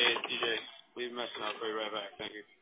Hey, DJ, leave a message and I'll call you right back. Thank you.